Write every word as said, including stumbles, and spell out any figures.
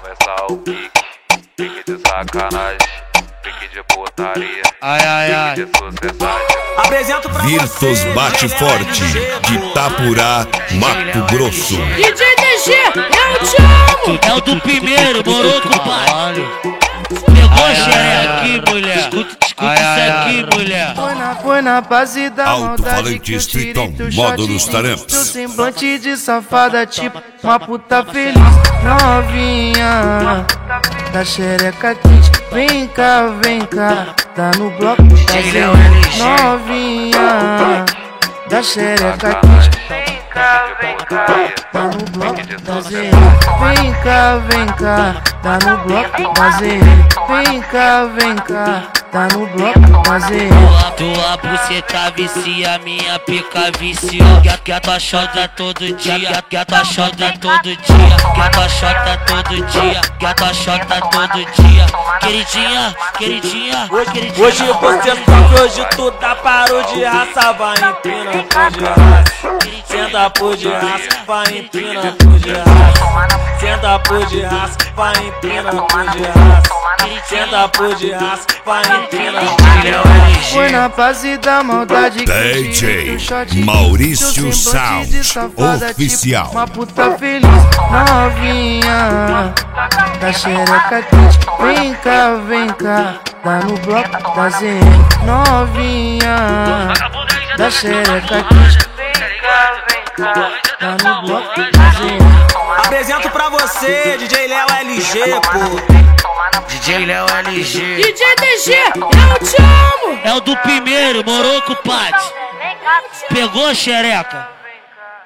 começar o pique, pique de sacanagem, pique de putaria, ai, ai, ai. pique de sucessagem. Apresento pra Virtus você, Bate Forte, de Itapurá, Mato Grosso. D J D G, eu te amo! É o do primeiro, morou com o pai. Pegou xereca aqui, mulher. Escuta, escuta isso aqui, mulher. Foi na, foi na base da maldade Alto-falante que eu tirei Streeton, teu modo shot. dos talentos. Teu semblante de safada, tipo uma puta feliz. Novinha, da xereca quente. Vem cá, vem cá, tá no bloco da novinha, da xereca quente. Vem cá, vem cá, tá no bloco da Z. Vem cá, vem cá, tá no bloco da Z. Vem cá, vem cá, tá no bloco da Z. Tua buceta vicia, minha pica viciou. Que a, que a tua chota todo dia, que a, que a tua chota todo dia, que a tua chota todo dia, que a tua chota todo dia. Queridinha, queridinha, queridinha. Hoje você sabe, hoje tu tá parou de raça. Vai empina por de raça. Senta por de raça, vai empina por de raça. Senta por de raça, vai empina por de raça. Senta por de raça, vai empina por de raça. Foi na base da maldade que eu D tirei teu J shot. Maurício Teu semblante de Sound, safada, oficial. tipo uma puta feliz. Novinha, da xereca quente. Vem cá, vem cá, tá no bloco da Z. Novinha, da xereca quente. Vem cá, vem cá, tá no bloco da Z. Apresento pra você, D J Léo L G, pô. D J Léo L G. D J D G, eu te amo! É o do primeiro, morou com o pai. Pegou xereca.